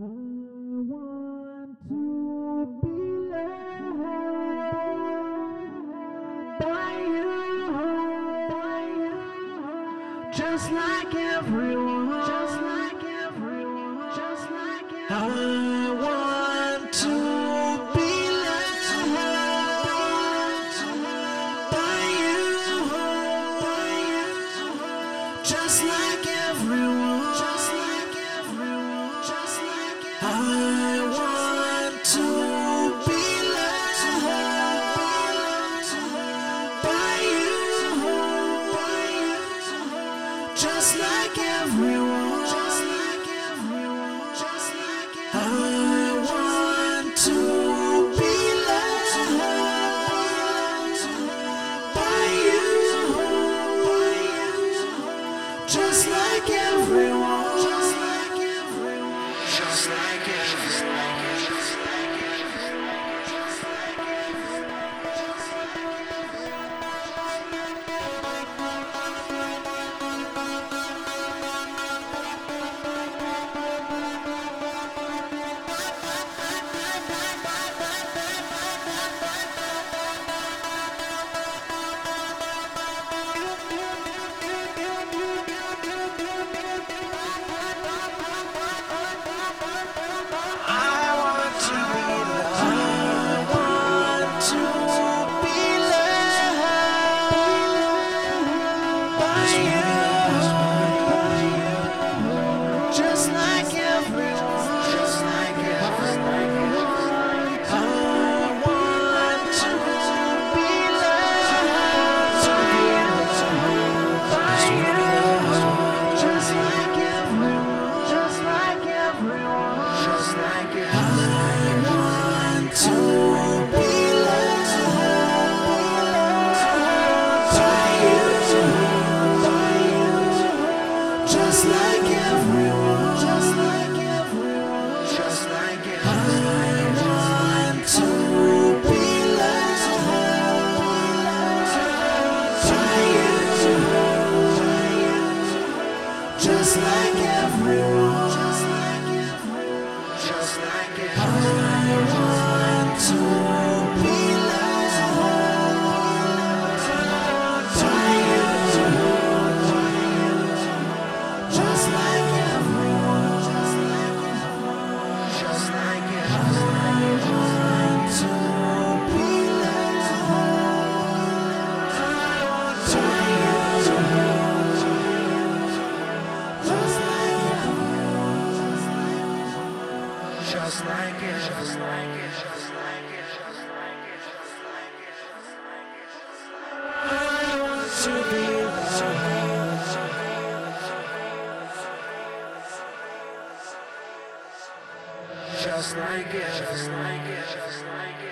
want to be loved by you, just like everyone, just like everyone, just like everyone. I want to be loved by you, just like everyone, just like everyone, just like everyone. I want to be loved by you, just like everyone, just like everyone, just like everyone. I want to be loved by you, just like everyone, just like everyone, just like everyone. Just like everyone, just like everyone, I want to be loved by you. Just like everyone, just like everyone, just like everyone. I want to be loved by you, just like everyone, just like everyone, just like everyone. I want to be loved by you, just like everyone, just like everyone, just like everyone. I want to be loved by you, just like everyone, just like everyone, just like everyone. I want to be loved by you, just like everyone, just like it, just like it, just like it, just like it, just like it, just like it. I want to be just like it, just like it, just like it.